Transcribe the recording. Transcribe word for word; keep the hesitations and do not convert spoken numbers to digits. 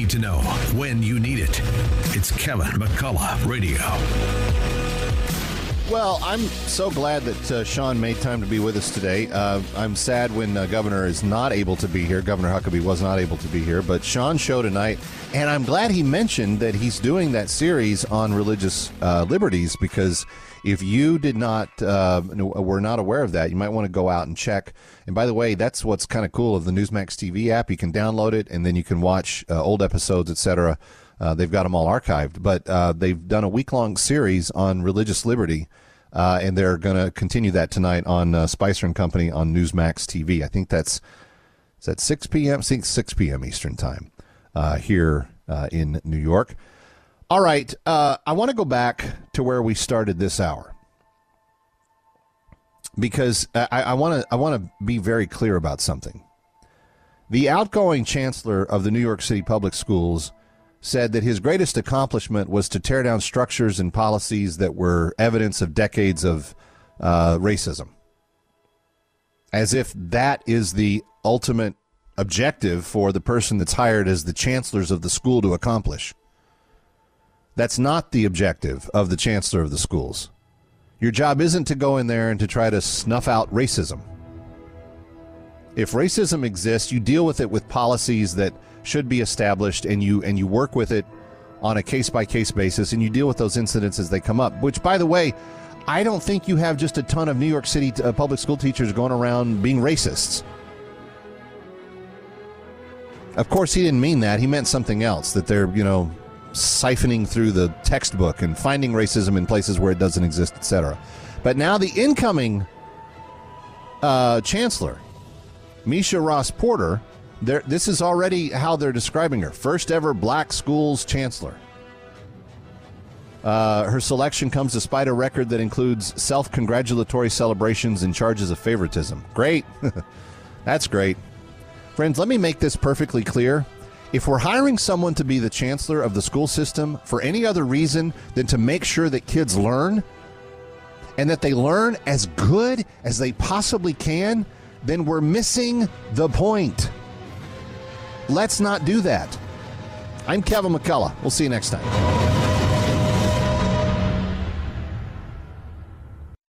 need to know when you need it. It's Kevin McCullough Radio. Well, I'm so glad that uh, Sean made time to be with us today. Uh, I'm sad when uh, Governor is not able to be here. Governor Huckabee was not able to be here, but Sean's show tonight, and I'm glad he mentioned that he's doing that series on religious uh, liberties, because if you did not, uh, were not aware of that, you might want to go out and check. And by the way, that's what's kind of cool of the Newsmax T V app. You can download it, and then you can watch uh, old episodes, et cetera. Uh, they've got them all archived, but uh, they've done a week-long series on religious liberty, uh, and they're going to continue that tonight on uh, Spicer and Company on Newsmax T V. I think that's is that six p.m. I think six p.m. Eastern time uh, here uh, in New York. All right, uh, I want to go back to where we started this hour, because I want to I want to be very clear about something. The outgoing chancellor of the New York City Public Schools said that his greatest accomplishment was to tear down structures and policies that were evidence of decades of uh, racism, as if that is the ultimate objective for the person that's hired as the chancellors of the school to accomplish. That's not the objective of the chancellor of the schools. Your job isn't to go in there and to try to snuff out racism. If racism exists, you deal with it with policies that should be established, and you and you work with it on a case-by-case basis, and you deal with those incidents as they come up, which, by the way, I don't think you have just a ton of New York City uh, public school teachers going around being racists. Of course, he didn't mean that. He meant something else, that they're, you know, siphoning through the textbook and finding racism in places where it doesn't exist, et cetera. But now the incoming uh, chancellor, Mesha Ross Porter, this is already how they're describing her. First ever black schools chancellor. Uh, her selection comes despite a record that includes self-congratulatory celebrations and charges of favoritism. Great. That's great. Friends, let me make this perfectly clear. If we're hiring someone to be the chancellor of the school system for any other reason than to make sure that kids learn, and that they learn as good as they possibly can, then we're missing the point. Let's not do that. I'm Kevin McCullough. We'll see you next time.